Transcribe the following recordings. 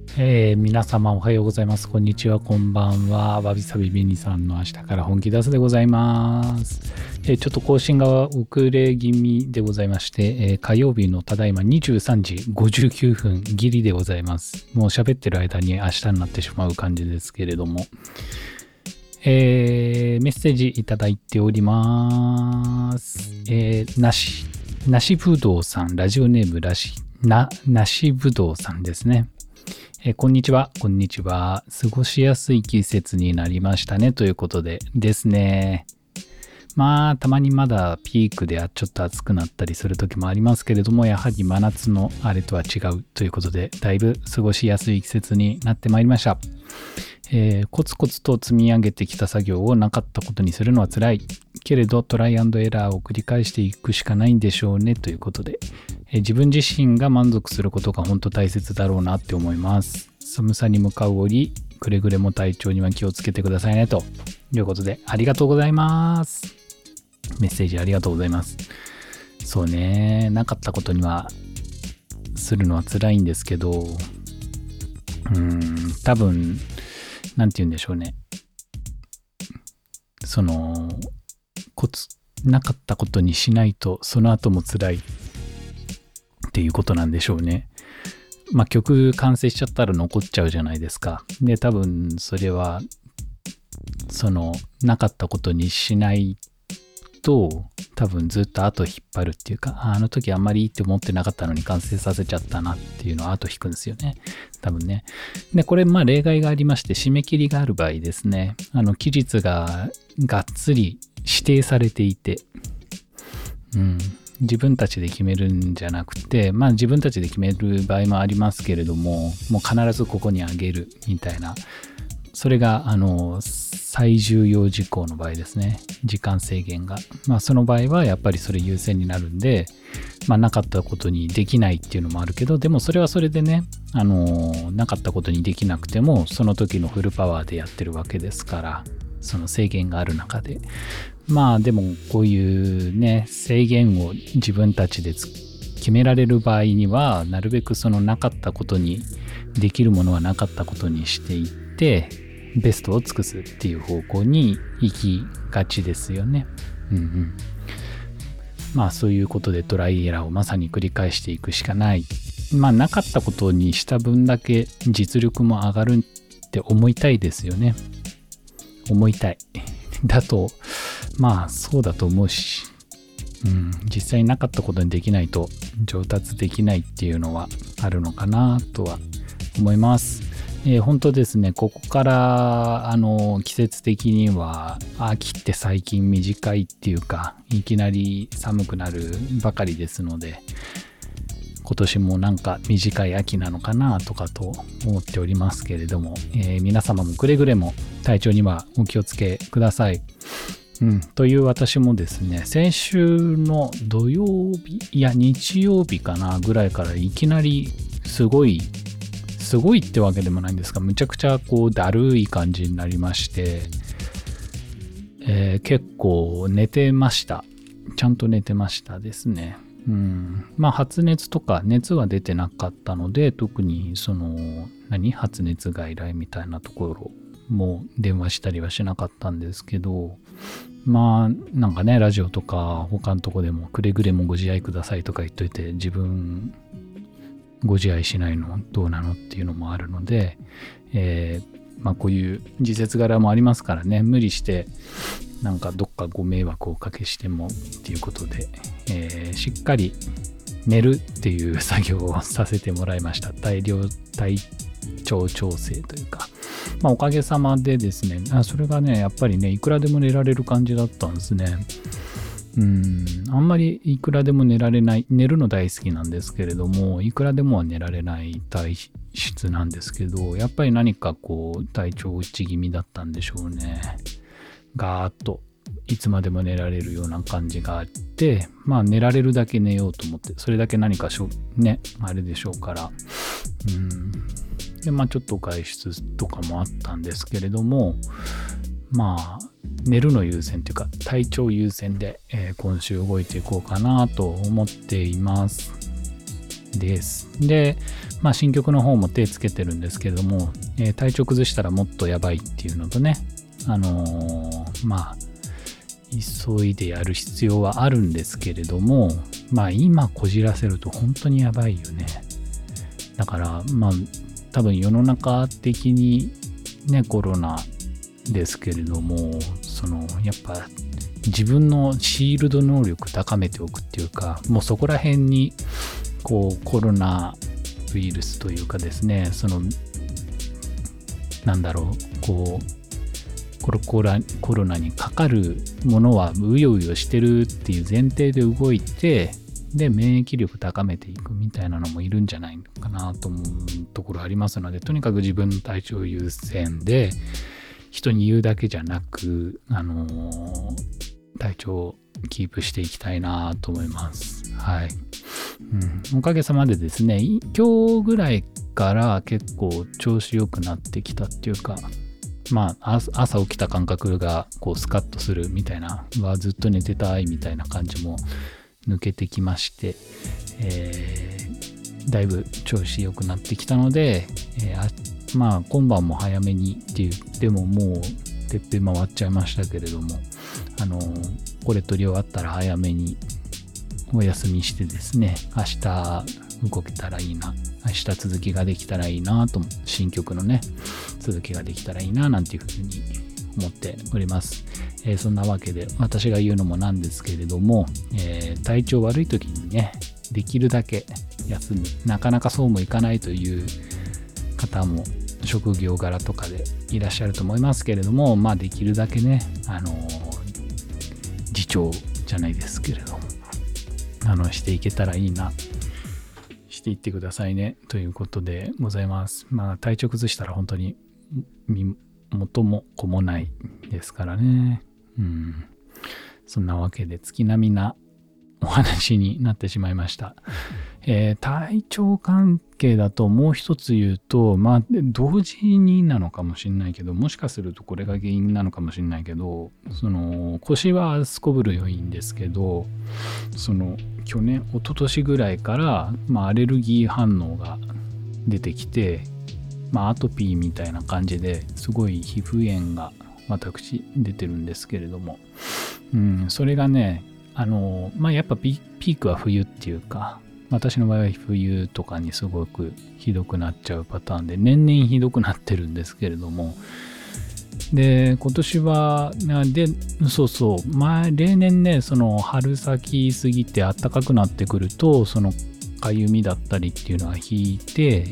皆様おはようございます。こんにちは、こんばんは。わびさびべにさんの明日から本気出すでございます。ちょっと更新が遅れ気味でございまして、火曜日のただいま23時59分ギリでございます。もう喋ってる間に明日になってしまう感じですけれども、メッセージいただいております。なしぶどうさん、ラジオネームなしぶどうさんですね。こんにちは、こんにちは。過ごしやすい季節になりましたね。ということでですね。まあ、たまにまだピークでちょっと暑くなったりする時もありますけれども、やはり真夏のあれとは違うということで、だいぶ過ごしやすい季節になってまいりました。コツコツと積み上げてきた作業をなかったことにするのは辛い。けれどトライアンドエラーを繰り返していくしかないんでしょうねということで、自分自身が満足することが本当大切だろうなって思います。寒さに向かう折、くれぐれも体調には気をつけてくださいねということで、ありがとうございます。メッセージありがとうございます。そうね、なかったことにはするのは辛いんですけど、多分なんて言うんでしょうね。なかったことにしないとその後も辛いっていうことなんでしょうね。まあ曲完成しちゃったら残っちゃうじゃないですか。で、多分それはなかったことにしないと多分ずっと後引っ張るっていうか、あの時あんまりいいって思ってなかったのに完成させちゃったなっていうのは後引くんですよね。多分ね。で、これまあ例外がありまして、締め切りがある場合ですね。期日ががっつり指定されていて、自分たちで決めるんじゃなくて、まあ自分たちで決める場合もありますけれども、もう必ずここにあげるみたいな、それが最重要事項の場合ですね。時間制限が。まあその場合はやっぱりそれ優先になるんで、まあなかったことにできないっていうのもあるけど、でもそれはそれでね、なかったことにできなくても、その時のフルパワーでやってるわけですから、その制限がある中で。まあでもこういうね、制限を自分たちで決められる場合には、なるべくそのなかったことにできるものはなかったことにしていって、ベストを尽くすっていう方向に行きがちですよね。まあそういうことでトライエラーをまさに繰り返していくしかない。まあなかったことにした分だけ実力も上がるって思いたいですよね。思いたい。だと、まあそうだと思うし、実際なかったことにできないと上達できないっていうのはあるのかなとは思います。本当ですね、ここから季節的には秋って最近短いっていうか、いきなり寒くなるばかりですので、今年もなんか短い秋なのかなとかと思っておりますけれども、皆様もくれぐれも体調にはお気をつけください。という私もですね、先週の土曜日、いや日曜日かなぐらいからいきなりすごいってわけでもないんですが、むちゃくちゃこうだるい感じになりまして、結構寝てました。ちゃんと寝てましたですね。まあ発熱とか熱は出てなかったので、特に発熱外来みたいなところも電話したりはしなかったんですけど、まあなんかね、ラジオとか他のとこでもくれぐれもご自愛くださいとか言っといて、自分ご自愛しないのどうなのっていうのもあるので、まあこういう時節柄もありますからね、無理してなんかどっかご迷惑をおかけしてもっていうことで、しっかり寝るっていう作業をさせてもらいました。体調調整というか、まあおかげさまでですね、それがねやっぱりね、いくらでも寝られる感じだったんですね。あんまりいくらでも寝られない、寝るの大好きなんですけれども、いくらでもは寝られない体質なんですけど、やっぱり何かこう体調落ち気味だったんでしょうね。ガーッといつまでも寝られるような感じがあって、まあ寝られるだけ寝ようと思って、それだけ何かね、あれでしょうから、でまあちょっと外出とかもあったんですけれども、まあ寝るの優先というか体調優先で、今週動いていこうかなと思っています。で、 まあ新曲の方も手つけてるんですけれども、体調崩したらもっとやばいっていうのとね、まあ急いでやる必要はあるんですけれども、まあ今こじらせると本当にやばいよね。だからまあ多分世の中的にね、コロナですけれども、やっぱ自分のシールド能力高めておくっていうか、もうそこら辺にこうコロナウイルスというかですね、なんだろう、こうコロナにかかるものはうようよしてるっていう前提で動いて、で免疫力高めていくみたいなのもいるんじゃないのかなと思うところありますので、とにかく自分の体調優先で、人に言うだけじゃなく、体調をキープしていきたいなと思います。はい。おかげさまでですね、今日ぐらいから結構調子良くなってきたっていうか、まあ朝起きた感覚がこうスカッとするみたいな、ずっと寝てたいみたいな感じも抜けてきまして、だいぶ調子良くなってきたので、まあ今晩も早めにって言ってももうてっぺん回っちゃいましたけれども、これ取り終わったら早めにお休みしてですね、明日動けたらいいな、明日続きができたらいいなと、新曲のね続きができたらいいななんていうふうに思っております。そんなわけで私が言うのもなんですけれども、体調悪い時にね、できるだけ休む、なかなかそうもいかないという方も職業柄とかでいらっしゃると思いますけれども、まあできるだけね、自重じゃないですけれども、していけたらいいな、していってくださいねということでございます。まあ体調崩したら本当に元も子もないですからね。そんなわけで月並みなお話になってしまいました。体調関係だともう一つ言うと、まあ同時になのかもしれないけど、もしかするとこれが原因なのかもしれないけど、腰はすこぶる良いんですけど、去年一昨年ぐらいから、まあ、アレルギー反応が出てきて、まあアトピーみたいな感じですごい皮膚炎が私出てるんですけれども、それがね、まあやっぱピークは冬っていうか、私の場合は冬とかにすごくひどくなっちゃうパターンで、年々ひどくなってるんですけれども、で今年は例年ね、春先過ぎて暖かくなってくると、かゆみだったりっていうのは引いて、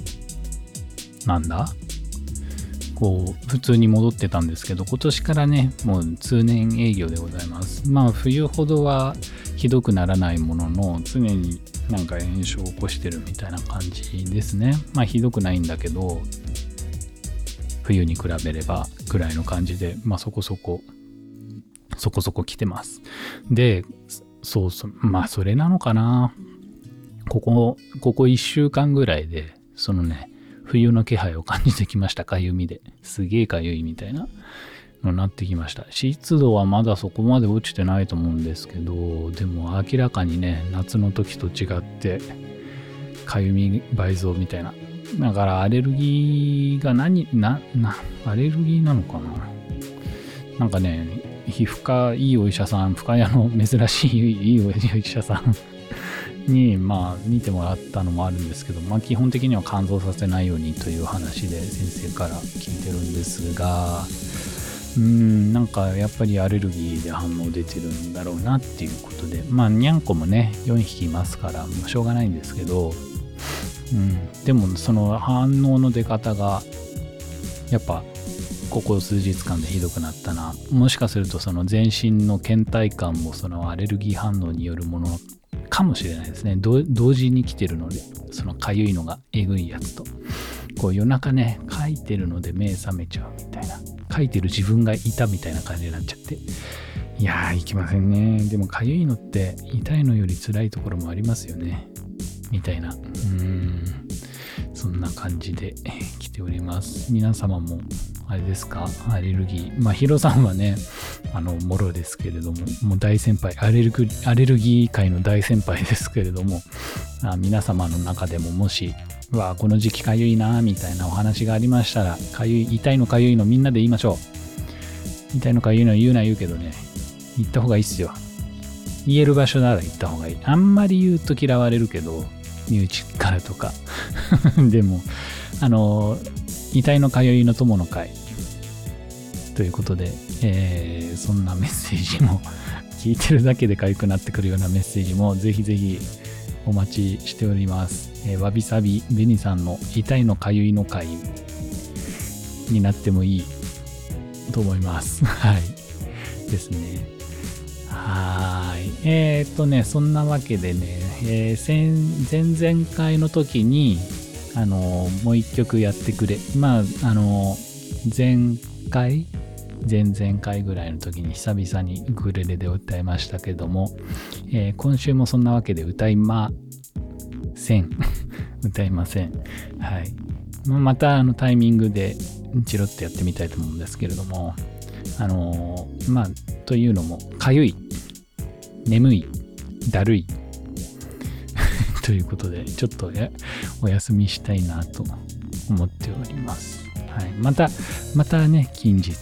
こう普通に戻ってたんですけど、今年からねもう通年営業でございます。まあ冬ほどはひどくならないものの、常になんか炎症を起こしてるみたいな感じですね。まあひどくないんだけど、冬に比べればくらいの感じで、まあそこそこ来てます。で、まあそれなのかな。ここ1週間ぐらいで冬の気配を感じてきました。かゆみで、すげえかゆいみたいなのになってきました。湿度はまだそこまで落ちてないと思うんですけど、でも明らかにね、夏の時と違ってかゆみ倍増みたいな。だからアレルギーがアレルギーなのかな。なんかね、皮膚科いいお医者さん、深谷の珍しいいいお医者さんに見てもらったのもあるんですけど、基本的には乾燥させないようにという話で先生から聞いてるんですが、なんかやっぱりアレルギーで反応出てるんだろうなっていうことで、にゃんこもね4匹いますからもうしょうがないんですけど、でもその反応の出方がやっぱここ数日間でひどくなったな。もしかするとその全身の倦怠感もそのアレルギー反応によるものかもしれないですね。同時に来てるので、そのかゆいのがえぐいやつと、こう夜中ね書いてるので目覚めちゃうみたいな、書いてる自分がいたみたいな感じになっちゃって、いやいけませんね。でもかゆいのって痛いのより辛いところもありますよねみたいな、そんな感じで来ております。皆様もあれですか、アレルギー。ヒロさんはねもろですけれども、もう大先輩、アレルギー界の大先輩ですけれども、皆様の中でももしこの時期かゆいなみたいなお話がありましたら、痛いのかゆいのみんなで言いましょう。痛いのかゆいの言うけどね、言った方がいいっすよ。言える場所なら言った方がいい。あんまり言うと嫌われるけど、身内からとかでも痛いのかゆいの友の会ということで、そんなメッセージも聞いてるだけでかゆくなってくるようなメッセージもぜひぜひお待ちしております。わびさびベニさんの痛いのかゆいの会になってもいいと思います。はいですね。そんなわけでね、前々回の時にもう一曲やってくれ、前々回ぐらいの時に久々にウクレレで歌いましたけども、今週もそんなわけで歌いません。はい。またタイミングでチロッとやってみたいと思うんですけれども、というのもかゆい、眠い、だるいということでちょっとお休みしたいなと思っております。はい。またね、近日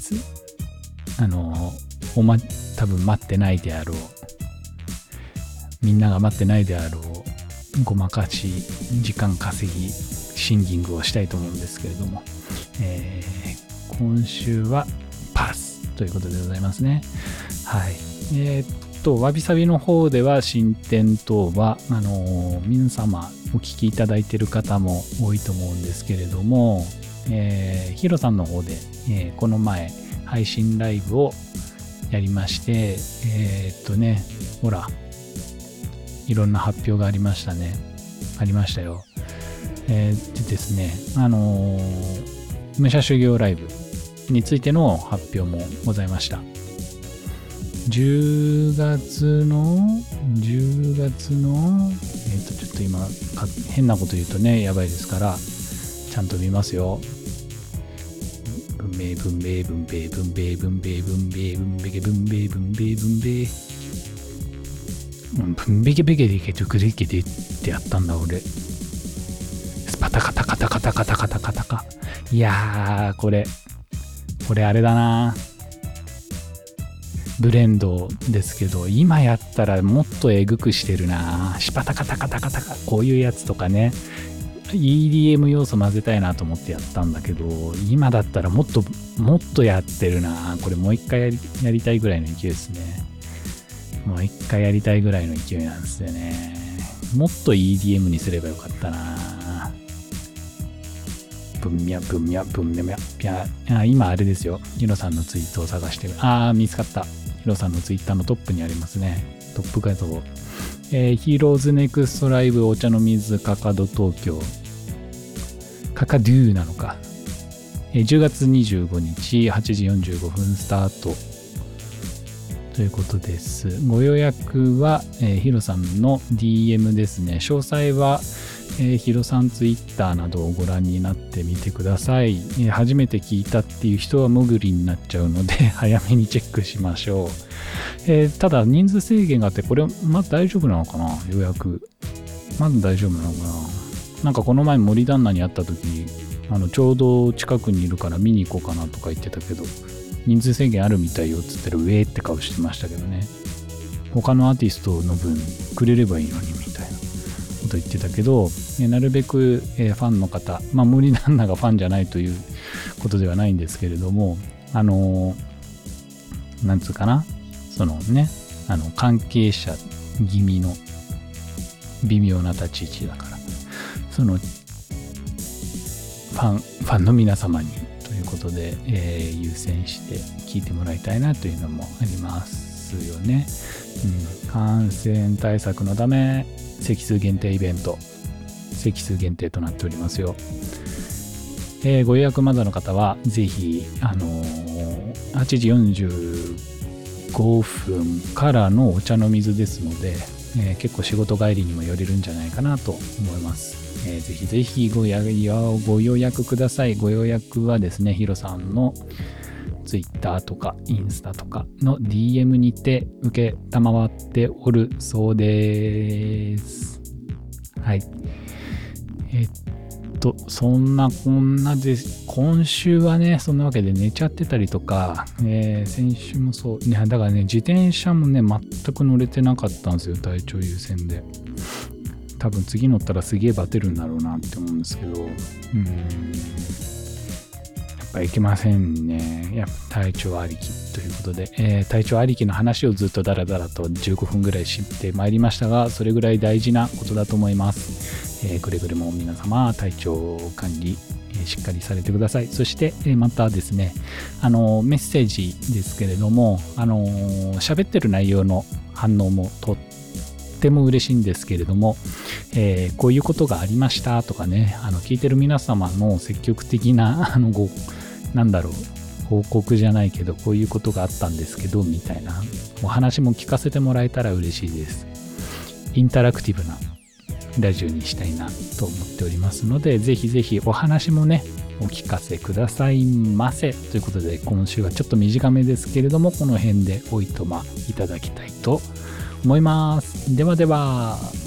多分待ってないであろう、みんなが待ってないであろうごまかし時間稼ぎシンギングをしたいと思うんですけれども、今週はパスということでございますね。はい。わびさびの方では進展等は皆様お聞きいただいている方も多いと思うんですけれども、ヒロさんの方で、この前配信ライブをやりまして、ほらいろんな発表がありましたよ。でですね、武者修行ライブについての発表もございました。10月のちょっと今変なこと言うとねやばいですから、ちゃんと見ますよ。文明ベケベケでけとくれけでってやったんだ俺。スパタカタカタカタカタカタカタカ。いやーこれあれだな、ブレンドですけど、今やったらもっとえぐくしてるな。シパタカタカタカタカ、こういうやつとかね、 EDM 要素混ぜたいなと思ってやったんだけど、今だったらもっとやってるな。これもう一回やりたいぐらいの勢いですね。もう一回やりたいぐらいの勢いなんですよね。もっと EDM にすればよかったな。今あれですよ、ヒロさんのツイートを探してる。見つかった。ヒロさんのツイッターのトップにありますね。トップ画像。ヒーローズネクストライブお茶の水カカド東京。カカドゥなのか。10月25日8時45分スタート。ということです。ご予約は、ヒロさんの DM ですね。詳細は、ヒロさんツイッターなどをご覧になってみてください。初めて聞いたっていう人はもぐりになっちゃうので早めにチェックしましょう。ただ人数制限があって、これまず大丈夫なのかな。予約まず大丈夫なのかな。なんかこの前森旦那に会った時ちょうど近くにいるから見に行こうかなとか言ってたけど、人数制限あるみたいよっつったらウェーって顔してましたけどね。他のアーティストの分くれればいいのにみたいなこと言ってたけど、なるべく、ファンの方、森旦那がファンじゃないということではないんですけれども、なんつうかな、そのね、関係者気味の微妙な立ち位置だから、そのファンの皆様にということで、優先して聞いてもらいたいなというのもありますよね。感染対策のため席数限定イベント、席数限定となっておりますよ。ご予約まだの方はぜひ8時45分からのお茶の水ですので、結構仕事帰りにも寄れるんじゃないかなと思います。ぜひぜひご予約ください。ご予約はですね、ヒロさんのツイッターとかインスタとかの DM にて受けたまわっておるそうです。はい。 そんなこんなです。今週はね、そんなわけで寝ちゃってたりとか、先週もそう。ね、だからね、自転車もね、全く乗れてなかったんですよ。体調優先で。多分次乗ったらすげえバテるんだろうなって思うんですけど、やっぱいけませんね。やっぱ体調ありきということで、体調ありきの話をずっとダラダラと15分ぐらいしてまいりましたが、それぐらい大事なことだと思います。くれぐれも皆様体調管理、しっかりされてください。そして、またですね、メッセージですけれども、喋ってる内容の反応もとっても嬉しいんですけれども、こういうことがありましたとかね、聞いてる皆様の積極的な報告じゃないけど、こういうことがあったんですけどみたいなお話も聞かせてもらえたら嬉しいです。インタラクティブなラジオにしたいなと思っておりますので、ぜひぜひお話もねお聞かせくださいませ。ということで、今週はちょっと短めですけれども、この辺でおいとまいただきたいと思います。ではでは。